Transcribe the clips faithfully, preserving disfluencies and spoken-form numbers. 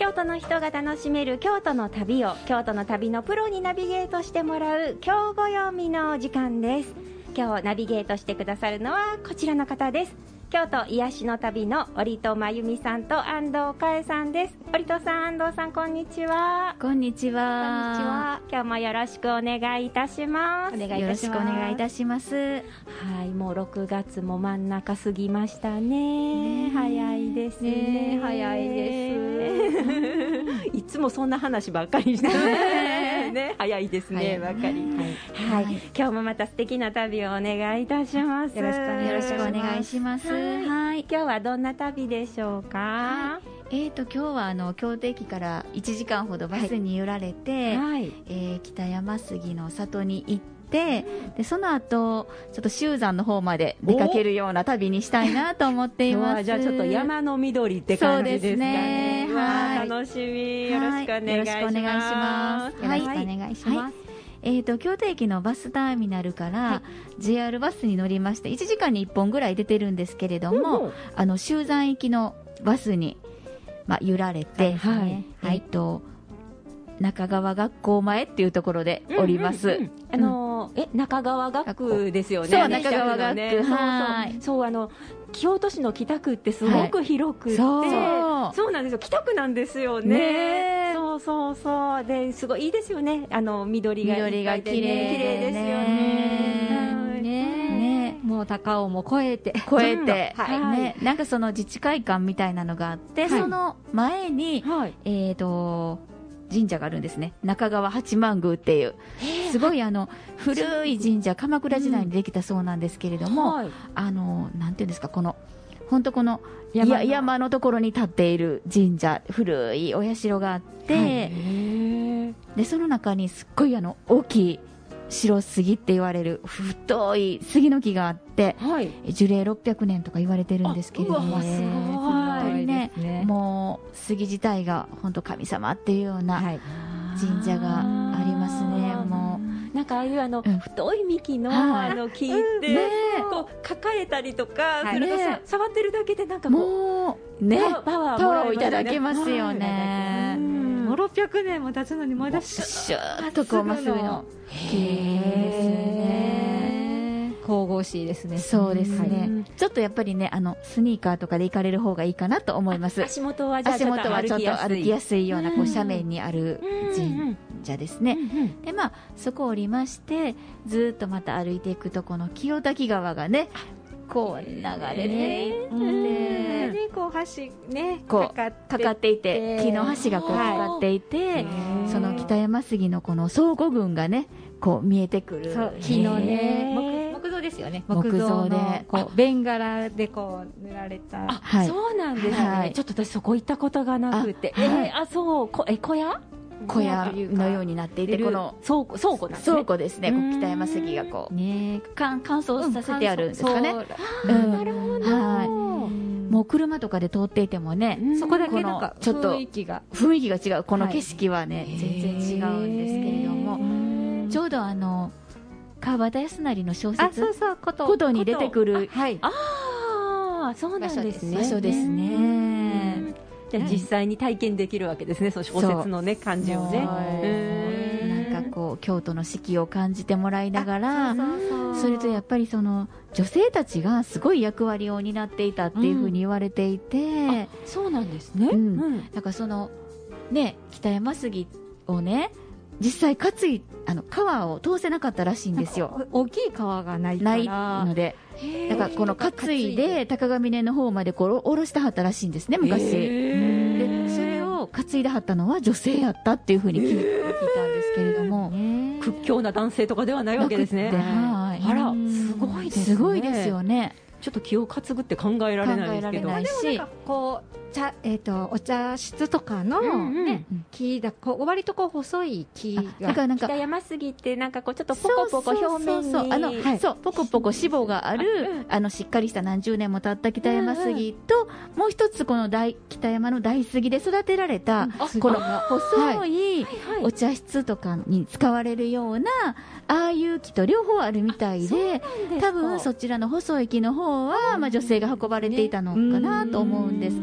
京都の人が楽しめる京都の旅を京都の旅のプロにナビゲートしてもらう京ご読みの時間です。今日ナビゲートしてくださるのはこちらの方です。京都癒しの旅の折戸真由美さんと安藤佳恵さんです。折戸さん、安藤さん、こんにちは。 こんにちは。 こんにちは。今日もよろしくお願いいたします。 お願いいたします。よろしくお願いいたします。はい、もうろくがつも真ん中過ぎましたね。ね、早いですね。ね、 早いです。 いつもそんな話ばっかりしてね。ね、早いですね、ばっかり。はい、はい、今日もまた素敵な旅をお願いいたします。 よろしくお願いします。 はい、今日はどんな旅でしょうか。 はい、えーと今日はあの京都駅からいちじかんほどバスに揺られて、はい、えー、北山杉の里に行って、でその後ちょっと秀山の方まで出かけるような旅にしたいなと思っています。 じゃあちょっと山の緑って感じですかね。 そうですね、はい、 楽しみ。よろしくお願いします。 よろしくお願いします。よろしくお願いします。はい、えー、と京都駅のバスターミナルから、はい、ジェイアール バスに乗りましていちじかんにいっぽんぐらい出てるんですけれども、うんうん、あの秀山行きのバスに、まあ、揺られて、はいはい、えー、と中川学校前っていうところで降ります。うんうんうん、 あのー、え中川学区ですよね。 そう、中川学区、ね、 はい、そうそうそう、あの京都市の北区ってすごく広くて、はい、そう、そうなんですよ、北区なんですよ ね, ねそうそうそう、ですごいいいですよね、あの緑が緑が綺麗、 綺麗ですよね。 ね、もう高尾も越えて越えて、はいね、なんかその自治会館みたいなのがあって、はい、その前に、はい、えーと神社があるんですね。中川八幡宮っていうすごいあの古い神社、鎌倉時代にできたそうなんですけれども、うん、はい、あのなんていうんですか、この本当この 山, 山のところに立っている神社、古いお社があって、はい、でその中にすっごいあの大きい白杉って言われる太い杉の木があって、はい、樹齢ろっぴゃくねんとか言われてるんですけれども、すごい本当にね、もう杉自体が本当神様っていうような神社がありますね。もうなんかああいうあの、うん、太い幹 の, あの木って、うんね、こう抱えたりとかすると、ね、触ってるだけでなんかもう、ね、パワー、パワーをいただけますよね。 もうろっぴゃくねんも経つのにまだシューッとこうまっすぐの綺麗ですね。 神々しいですね。 そうですね、はい、ちょっとやっぱりね、あのスニーカーとかで行かれる方がいいかなと思います。 足元はじゃあ足元はちょっと歩きやすいようなこう斜面にある神社ですね。で、まあ、そこを降りましてずっとまた歩いていくとこの清滝川がねこう流れていって、 ね、こう橋ねこうかかって、かかっていて、木の橋がこうかかっていて、はい、その北山杉のこの倉庫群がねこう見えてくる。 木のね 木, 木造ですよね。木造でこうベンガラでこう塗られた。 あ、はい、そうなんですね、はい、ちょっと私そこ行ったことがなくて、あ、えー、あそうこえ小屋小屋のようになっていて、この倉庫、倉庫なんですね。 倉庫ですね。北山杉がこう、ね、乾燥させてあるんですかね。 うん、なるほど、はい、 もう車とかで通っていてもね、 そこだけなんかちょっと雰囲気が雰囲気が違う。この景色はね、はい、全然違うんですけれども、ちょうどあの川端康成の小説ことに出てくる、 はい、ああ、そうなんですね。 場所ですね。 じゃあ実際に体験できるわけですね、その小説のね感じをね。 なんかこう京都の四季を感じてもらいながら、そうそうそう、それとやっぱりその女性たちがすごい役割を担っていたっていうふうに言われていて、うん、 そうなんですね、 うん、だからそのね北山杉をね実際担いあの川を通せなかったらしいんですよ。 大きい川がないからないので、だからこの担いで高ヶ峰の方までこう下ろしてはったらしいんですね昔。でそれを担いではったのは女性やったっていうふうに聞いたんですけれども、 屈強な男性とかではないわけですね。 はい、 あら、すごいですね。 すごいですよね。 ちょっと気を担ぐって考えられないですけど、 でもなんかこう茶、えー、とお茶室とかの、ね、うんうん、木だこう割とこう細い木が、 だからなんか北山杉ってなんかこうちょっとポコポコ表面にそうそうそうあの、はい、そうポコポコ脂肪がある、うん、あのしっかりした何十年も経った北山杉と、うんうん、もう一つこの大北山の大杉で育てられた、うん、この細いお茶室とかに使われるようなああいう木と両方あるみたいで、多分そちらの細い木の方は、まあ、女性が運ばれていたのかなと思うんですけれども、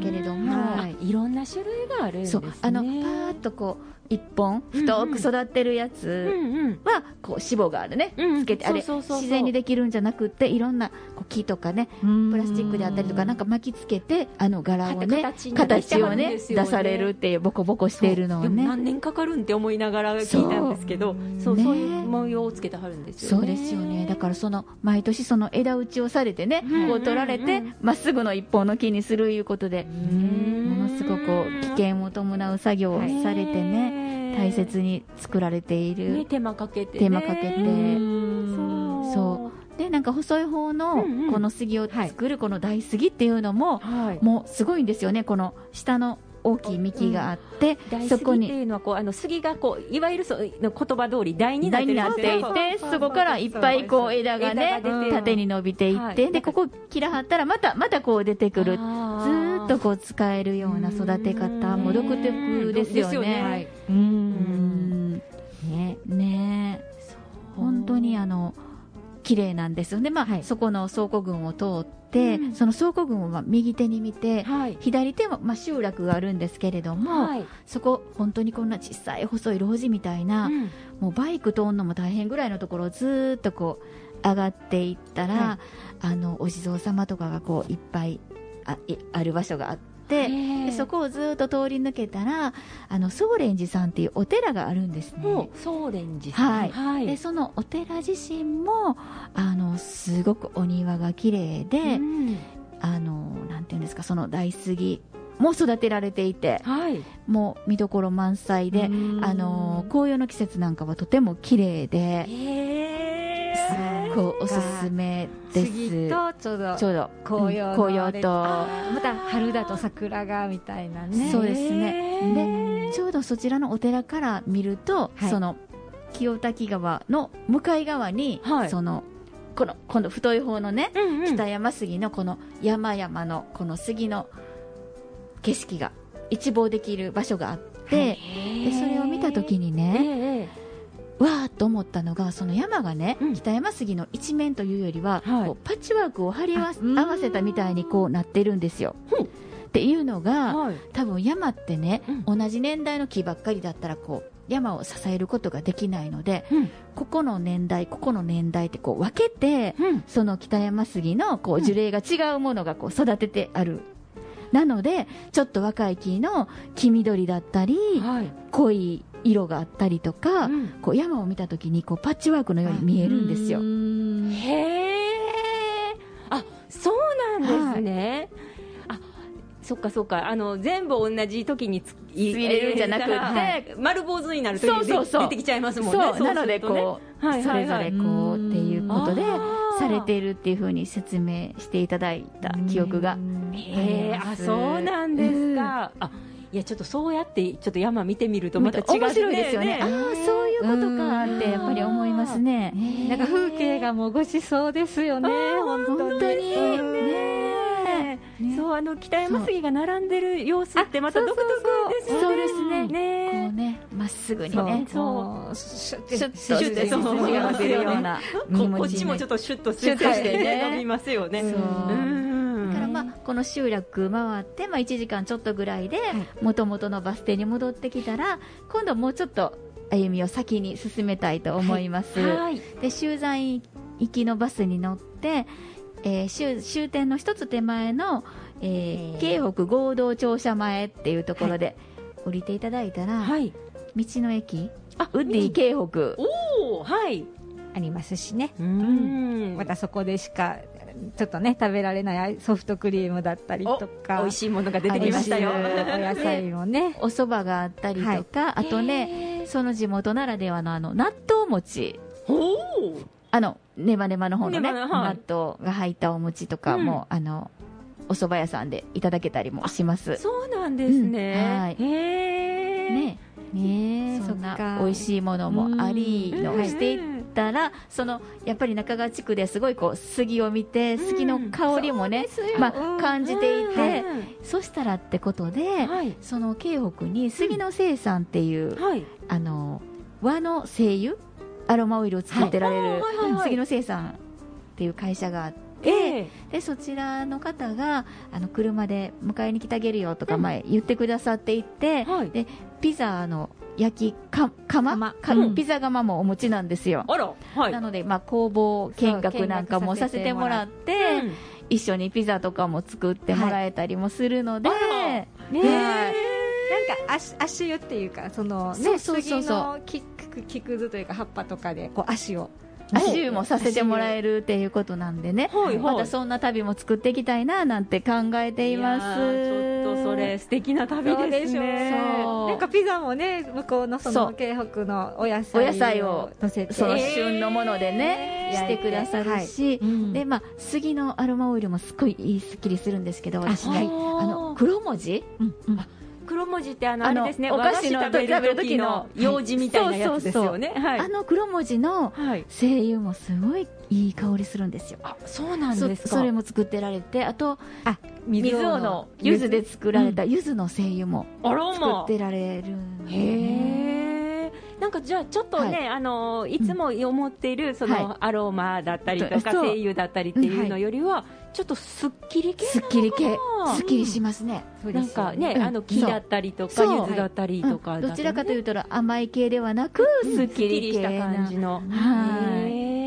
はい、いろんな種類があるんですね。そうあのパーッとこう一本太く育ってるやつはこう脂肪があるね、つけてあれ自然にできるんじゃなくて、いろんなこう木とかねプラスチックであったりとかなんか巻きつけてあの柄をね形をね出されるっていうボコボコしているのをね、 何年かかるんって思いながら聞いたんですけど、そうそういう模様をつけてはるんですよね。 そうですよね。だからその毎年その枝打ちをされてね、こう取られてまっすぐの一本の木にするいうことで、ものすごくこう危険を伴う作業をされてね、大切に作られている、 ね、手間かけて、ね、 手間かけて、そうそうでなんか細い方のこの杉を作るこの大杉っていうのも、はい、もうすごいんですよね。この下の大きい幹があって、 うん、そこに大杉っていうのはこうあの杉がこういわゆるその言葉通り台になっていて、そこからいっぱいこう枝がね縦に伸びていって、はい、でここ切らはったらまたまたこう出てくる、ずーっとこう使えるような育て方も独特ですよね。よね、はい、うんうんねね本当にあの綺麗なんですよね。まあ、はい、そこの倉庫群を通って、うん、その倉庫群をまあ右手に見て、はい、左手もまあ集落があるんですけれども、はい、そこ本当にこんな小さい細い路地みたいな、うん、もうバイク通るのも大変ぐらいのところをずーっとこう上がっていったら、はい、あのお地蔵様とかがこういっぱい あ, ある場所があって、でそこをずっと通り抜けたらあの宗蓮寺さんっていうお寺があるんですね。 宗蓮寺さん、 はいはい、でそのお寺自身もあのすごくお庭が綺麗で、うん、あのなんていうんですか、その大杉も育てられていて、はい、もう見どころ満載で、あの紅葉の季節なんかはとても綺麗で、すごいおすすめです。 杉とちょうどちょうど紅葉の、 うん、紅葉とまた春だと桜がみたいなね。 そうですね。でちょうどそちらのお寺から見ると、はい、その清滝川の向かい側に、はい、そのこの今度太い方のね、うんうん、北山杉のこの山々のこの杉の景色が一望できる場所があって、でそれを見た時にね、わーっと思ったのが、その山がね、うん、北山杉の一面というよりは、はい、こうパッチワークを貼り合わせたみたいにこうなってるんですよ、うん、っていうのが、はい、多分山ってね、うん、同じ年代の木ばっかりだったらこう山を支えることができないので、うん、ここの年代ここの年代ってこう分けて、うん、その北山杉のこう樹齢が違うものがこう育ててある、なのでちょっと若い木の黄緑だったり、はい、濃い色があったりとか、うん、こう山を見たときにこうパッチワークのように見えるんですよ。 へー、あ、そうなんですね、はい、あ、そっかそっか、あの全部同じ時につ入れるんじゃなくて、はい、 丸坊主になるときに出てきちゃいますもんね。 そう、なのでこう、はいはいはい、それぞれこうっていうことでされているっていうふうに説明していただいた記憶があります。 へー、あ、そうなんですか。あ、いやちょっとそうやってちょっと山見てみるとまた違う、ね、 面白いですよね。ああ、そういうことかってやっぱり思いますね。 なんか風景がもうごしそうですよね。本当に。 本当にね。 ね、そう、あの北山杉が並んでる様子ってまた独特ですよね。 そうですね。ね、こうね、まっすぐにね、 そうシュッシュッとして筋が伸びるような、 こっちもちょっとシュッとしてね、伸びますよね。そう。 だからまあこの集落回ってまあいちじかんちょっとぐらいで元々のバス停に戻ってきたら、今度もうちょっと歩みを先に進めたいと思います。はい、で集山行きのバスに乗って。えー、終, 終点の一つ手前の、えー、京北合同庁舎前っていうところで降りていただいたら、はい、道の駅ウッディ京北、 おー、はい、 ありますしね、うん、またそこでしかちょっとね食べられないソフトクリームだったりとか、 美味しいものが出てきましたよ。 お野菜もね、 お蕎麦があったりとか、はい、あとねその地元ならではのあの納豆餅、 おー、 あのネバネバの方のね、はい、納豆が入ったお餅とかも、うん、あのお蕎麦屋さんでいただけたりもします。 そうなんですね、うん、はい、 へー、ねね、そんな美味しいものもありのしていったら、うん、そのやっぱり中川地区ですごいこう杉を見て、杉の香りもね、うん、まあ、感じていて、うん、そしたらってことで、はい、その京北に杉の生産っていう、うん、はい、あの和の精油アロマオイルを作ってられる杉の生産っていう会社があって、 て、 ええ、 でそちらの方があの車で迎えに来てあげるよとか前言ってくださっていて、 はい、 でピザの焼きか窯か、うん、ピザ窯もお持ちなんですよ。 あら、はい、 なので、まあ、工房見学なんかもさせてもらって、うん、一緒にピザとかも作ってもらえたりもするので、はいねはい、なんか足足湯っていうかその、ね、杉の木くずというか葉っぱとかでこう足を足湯もさせてもらえるっていうことなんでね、はいはい、またそんな旅も作っていきたいななんて考えています。 ちょっとそれ素敵な旅ですね。 そうなんかピザもね向こうのその京北のお野菜をお野菜を乗せてその旬のものでね、えー、してくださるし、はいうん、でまあ杉のアロマオイルもすっごいいいすっきりするんですけど、私ねあの黒文字、うんうん、 黒文字ってあのあれですね、お菓子食べる時の用紙みたいなやつですよね。 あの黒文字の精油もすごいいい香りするんですよ。 あ、そうなんですか。 そ, それも作ってられて、あとあ水尾の柚子で作られた柚子の精油も作ってられるんで、ね、 へー、なんかじゃあちょっとね、はい、あのいつも思っているそのアロマだったりとか精油だったりっていうのよりはちょっとすっきり系なのかな。 すっきり系、すっきりしますね。 なんかね、うん、あの木だったりとか柚子だったりとか、 うん、どちらかというと甘い系ではなく、うん、 すっきりした感じの、 はい、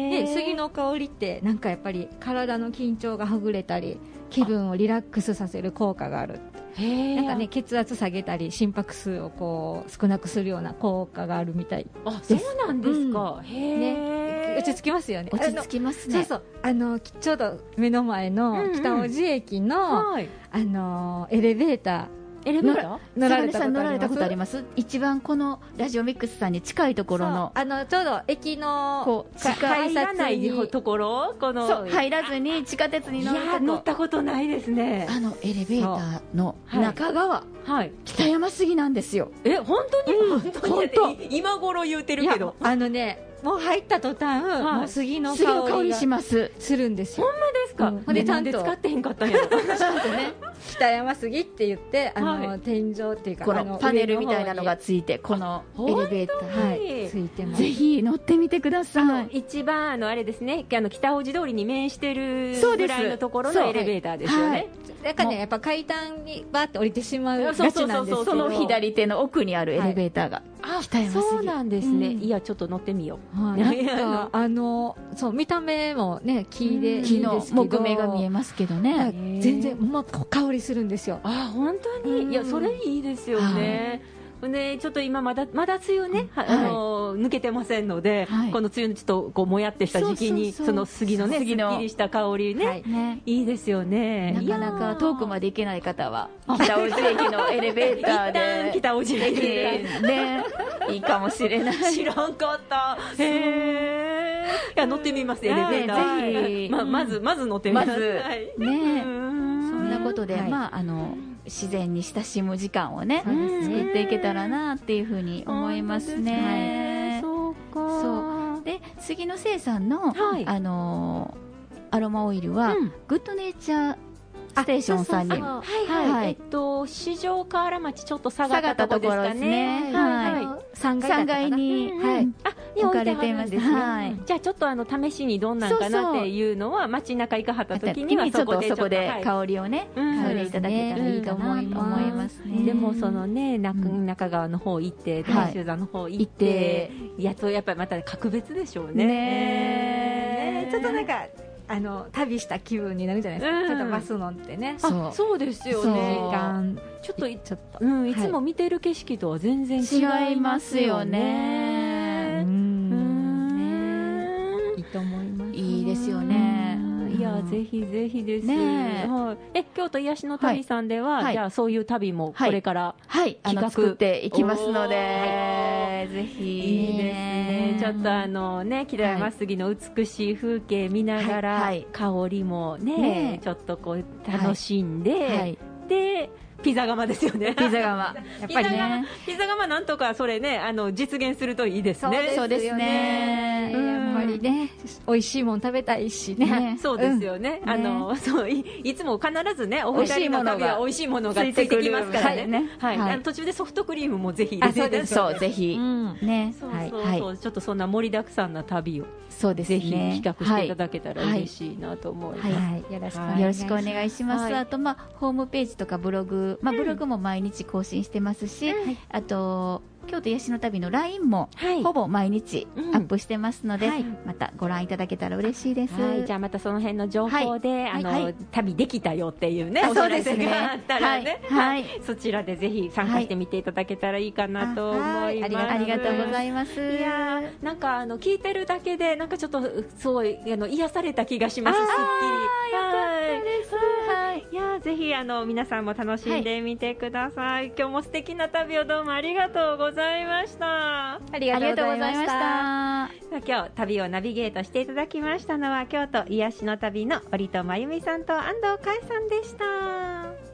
で杉の香りってなんかやっぱり体の緊張がほぐれたり気分をリラックスさせる効果がある。へなんかね、血圧下げたり心拍数をこう少なくするような効果があるみたいです。 あ、そうなんですか、うん、へね、落ち着きますよね。 落ち着きますね。 そうそう、あのちょうど目の前の北大路駅の、うんうんはい、あのエレベーターエレベーター乗られたことあります？乗られたことあります？一番このラジオミックスさんに近いところの、 あのちょうど駅のこう入らないところ、このそう入らずに地下鉄に乗るとこ。 いや乗ったことないですね。 あのエレベーターの中側、はい、北山杉なんですよ。 え、本当に、うん、 本当に今頃言うてるけど、 あのねもう入った途端、はい、もう杉の香りがしますするんですよ。 ほんまですか、うん、でなんで使ってへんかったんやろ。 ちゃんとね北山杉って言ってあの、はい、天井っていうかこのパネルみたいなのがついてこのエレベーター、 はい、ついてます。 ぜひ乗ってみてください。 一番あのあれですね、あの北大路通りに面してるぐらいのところのエレベーターですよね。はい、 だからねやっぱ階段にバーって降りてしまうがちなんですけど、 その左手の奥にあるエレベーターが、 はい、北山杉。そうなんですね、うん、いやちょっと乗ってみよう。 はい、なんかあのそう見た目もね木でいいんですけど、 木の木目が見えますけどね、 全然もう香りするんですよ。 あ、本当に、うん、いやそれいいですよね。はい、ね、ちょっと今まだまだ梅雨ね、はい、あの抜けてませんので、はい、この梅雨のちょっとこうもやってした時期にその杉のね、杉のすっきりした香りね、はい、ね、いいですよね。 なかなか遠くまで行けない方は北大路駅のエレベーターで北大路駅でねいいかもしれない。 知らんかった。へー、いや乗ってみます、エレベーター。 ぜひ、 ままずまず乗ってみます。 まず、はい、ね、そんなことで、はい、まああの自然に親しむ時間をね作っていけたらなっていうふうに思いますね。 そうか。 そうで杉の生産の、はい、あのアロマオイルは、うん、グッドネイチャーステーションさんに、はいはいはい、えっと四条河原町ちょっと下がったところですかね。 はいはい、さんがいに、うん、はい、あ置かれていますね。はい、じゃあちょっとあの試しにどんなんかなっていうのは街中行かはった時にはそこでそこで香りをね、香りいただけたらいいかなと思いますね。 でもそのね中川の方行って大衆山の方行ってやつをやっぱりまた格別でしょうね。 ね、ちょっとなんかあの旅した気分になるじゃないですか、うん、ちょっとバス乗ってね。 そうそうですよね。時間ちょっとちょっと、うん、いつも見てる景色とは全然違いますよね。 うん、いいと思います。 いいですよね。 いやぜひぜひですね。はい、え京都癒しの旅さんでは、はい、じゃあそういう旅もこれから、 はい、企画作っていきますので、はい、ぜひいいですね。ちょっとあのね北山杉の美しい風景見ながら、はいはい、香りも ね, ねちょっとこう楽しんで、はいはい、でピザ窯ですよね。 ピザ窯。 やっぱりね。ピザ窯なんとかそれね、あの、実現するといいですね。 そうですね。 やっぱりね、美味しいもの食べたいしね。 そうですよね。あの、そう、いつも必ずね、お二人の旅は美味しいものがついてきますからね。はい。途中でソフトクリームもぜひ入れて。 そう、ぜひ。ね。 そうそうそう。ちょっとそんな盛りだくさんな旅を。 そうですね。 ぜひ企画していただけたら嬉しいなと思います。 はい。よろしくお願いします。あと、まあ、ホームページとかブログ、まあ、ブログも毎日更新してますし、あと、京都癒しの旅の ライン もほぼ毎日アップしてますので、またご覧いただけたら嬉しいです。 じゃあまたその辺の情報で、あの旅できたよっていうね、お知らせがあったらね、そちらでぜひ参加してみていただけたらいいかなと思います。 ありがとうございます。 いやなんかあの聞いてるだけでなんかちょっとすごいあの癒された気がします。すっきり。 よかったです。 はい。いやぜひあの皆さんも楽しんでみてください。今日も素敵な旅をどうもありがとうございました。 ありがとうございました。 今日旅をナビゲートしていただきましたのは京都癒しの旅の織戸真由美さんと安藤海さんでした。